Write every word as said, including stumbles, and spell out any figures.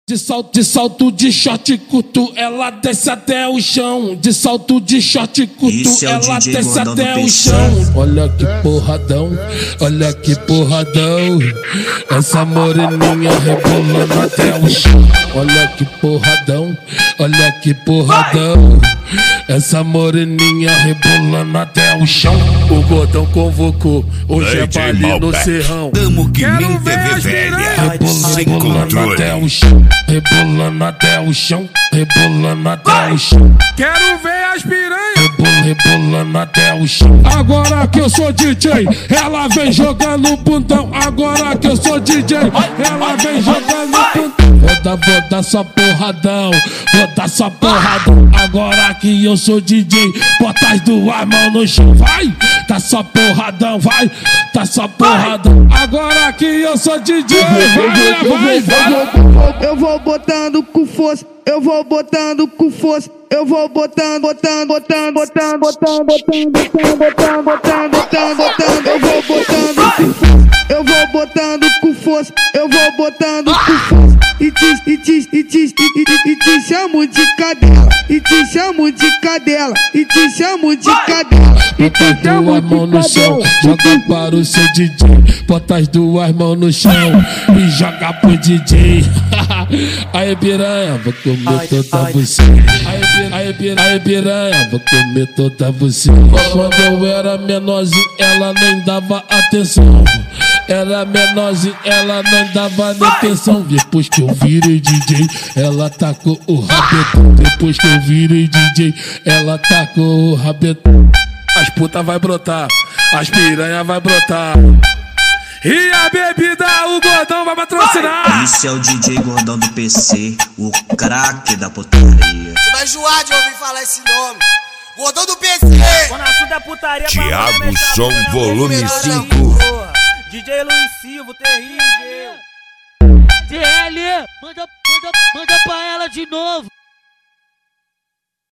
De salto, de salto de short curto, ela desce até o chão. De salto de short curto, é ela desce até o chão. Olha que porradão, olha que porradão. Essa moreninha rebolando até o chão. Olha que porradão, olha que porradão. Essa moreninha rebolando até o chão. O gordão convocou, hoje é baile no Serrão. Tamo que nem T V velha, sem rebolando até o chão. Rebolando até o chão, rebolando até o chão. Quero ver as piranhas Rebol, rebolando até o chão. Agora que eu sou D J, ela vem jogando bundão. Agora que eu sou D J, ela vem jogando bundão. Vou dar, vou dar só porradão, vou dar só porradão. Agora que eu sou D J, bota as duas mãos no chão. Vai, tá só porradão, vai, tá só porradão. Agora que eu sou D J, vai, vai, vai. Eu vou botando com força, eu vou botando com força. Eu vou botando, botando, botando, botando, botando, botando, botando, botando, botando, botando, eu vou botando com força. Eu vou botando com força, eu vou botando com força. E te, e te, e te, e te, e te chamo de cadela. E te chamo de cadela. E te chamo de cadela. Bota as duas mãos no chão, joga para o seu D J. Bota as duas mãos no chão e joga pro D J. Aí piranha, vou comer toda você. Aí piranha, aí piranha, vou comer toda você. Quando eu era menorzinho, ela nem dava atenção. Era menorzinho, ela não dava nem atenção. Depois que eu virei D J, ela tacou o rabetão. Depois que eu virei D J, ela tacou o rabetão. As puta vai brotar, as piranha vai brotar. E a bebida o gordão vai patrocinar. Esse é o D J Gordão do P C, o craque da putaria. Você vai enjoar de ouvir falar esse nome. Gordão do P C. Quando assunto é putaria, Thiago Som Volume cinco. D J Luiz Silva, terrível. D L, manda, manda, manda pra ela de novo.